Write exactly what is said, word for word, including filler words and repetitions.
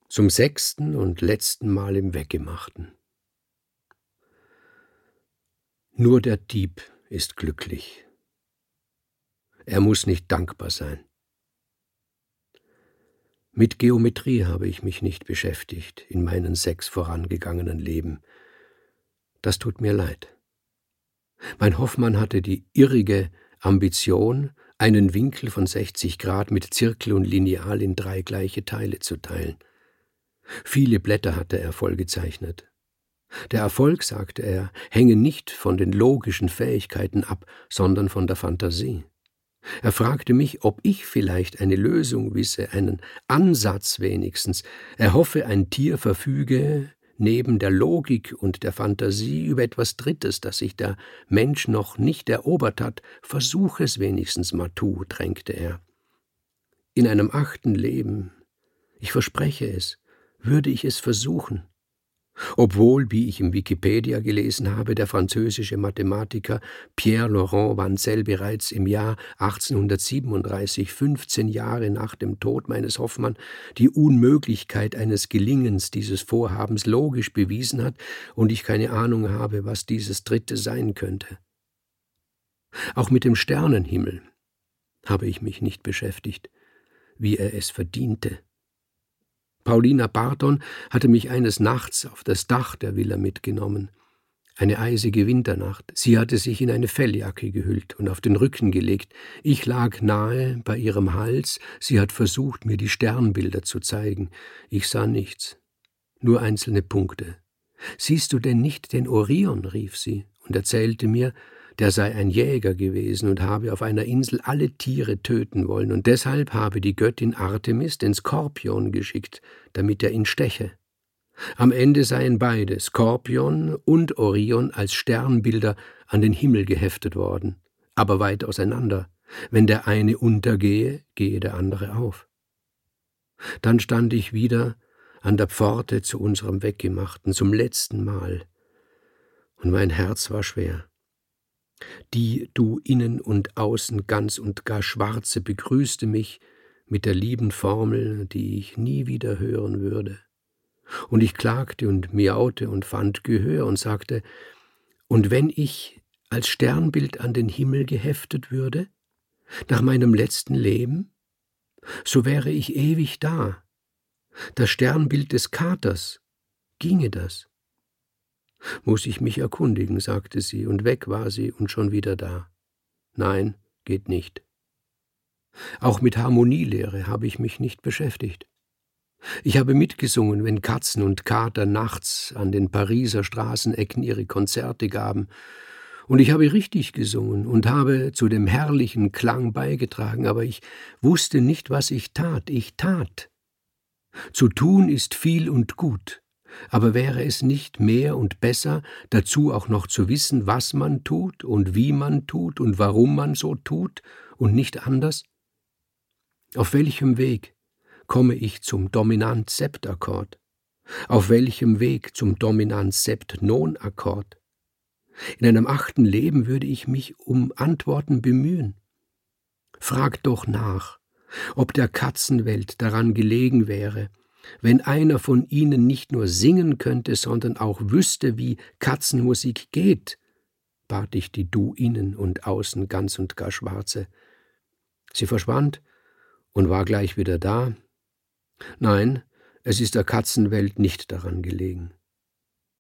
Zum sechsten und letzten Mal im Weggemachten. Nur der Dieb ist glücklich. Er muss nicht dankbar sein. Mit Geometrie habe ich mich nicht beschäftigt in meinen sechs vorangegangenen Leben. Das tut mir leid. Mein Hoffmann hatte die irrige Ambition, einen Winkel von sechzig Grad mit Zirkel und Lineal in drei gleiche Teile zu teilen. Viele Blätter hatte er vollgezeichnet. Der Erfolg, sagte er, hänge nicht von den logischen Fähigkeiten ab, sondern von der Fantasie. Er fragte mich, ob ich vielleicht eine Lösung wisse, einen Ansatz wenigstens. Er hoffe, ein Tier verfüge neben der Logik und der Fantasie über etwas Drittes, das sich der Mensch noch nicht erobert hat. Versuch es wenigstens, Matou, drängte er. In einem achten Leben, ich verspreche es, würde ich es versuchen. Obwohl, wie ich im Wikipedia gelesen habe, der französische Mathematiker Pierre-Laurent Wansel bereits im Jahr achtzehnhundertsiebenunddreißig, fünfzehn Jahre nach dem Tod meines Hoffmann, die Unmöglichkeit eines Gelingens dieses Vorhabens logisch bewiesen hat und ich keine Ahnung habe, was dieses Dritte sein könnte. Auch mit dem Sternenhimmel habe ich mich nicht beschäftigt, wie er es verdiente. Paulina Barton hatte mich eines Nachts auf das Dach der Villa mitgenommen. Eine eisige Winternacht. Sie hatte sich in eine Felljacke gehüllt und auf den Rücken gelegt. Ich lag nahe bei ihrem Hals. Sie hat versucht, mir die Sternbilder zu zeigen. Ich sah nichts, nur einzelne Punkte. »Siehst du denn nicht den Orion?« rief sie und erzählte mir, der sei ein Jäger gewesen und habe auf einer Insel alle Tiere töten wollen, und deshalb habe die Göttin Artemis den Skorpion geschickt, damit er ihn steche. Am Ende seien beide, Skorpion und Orion, als Sternbilder an den Himmel geheftet worden, aber weit auseinander. Wenn der eine untergehe, gehe der andere auf. Dann stand ich wieder an der Pforte zu unserem Weggemachten, zum letzten Mal, und mein Herz war schwer. Die du innen und außen ganz und gar Schwarze begrüßte mich mit der lieben Formel, die ich nie wieder hören würde. Und ich klagte und miaute und fand Gehör und sagte, und wenn ich als Sternbild an den Himmel geheftet würde, nach meinem letzten Leben, so wäre ich ewig da. Das Sternbild des Katers, ginge das? »Muss ich mich erkundigen«, sagte sie, und weg war sie und schon wieder da. »Nein, geht nicht.« Auch mit Harmonielehre habe ich mich nicht beschäftigt. Ich habe mitgesungen, wenn Katzen und Kater nachts an den Pariser Straßenecken ihre Konzerte gaben, und ich habe richtig gesungen und habe zu dem herrlichen Klang beigetragen, aber ich wusste nicht, was ich tat. Ich tat. Zu tun ist viel und gut. Aber wäre es nicht mehr und besser, dazu auch noch zu wissen, was man tut und wie man tut und warum man so tut und nicht anders? Auf welchem Weg komme ich zum Dominant-Sept-Akkord? Auf welchem Weg zum Dominant-Sept-Non-Akkord? In einem achten Leben würde ich mich um Antworten bemühen. Frag doch nach, ob der Katzenwelt daran gelegen wäre, wenn einer von ihnen nicht nur singen könnte, sondern auch wüsste, wie Katzenmusik geht, bat ich die du innen und außen ganz und gar Schwarze. Sie verschwand und war gleich wieder da. Nein, es ist der Katzenwelt nicht daran gelegen.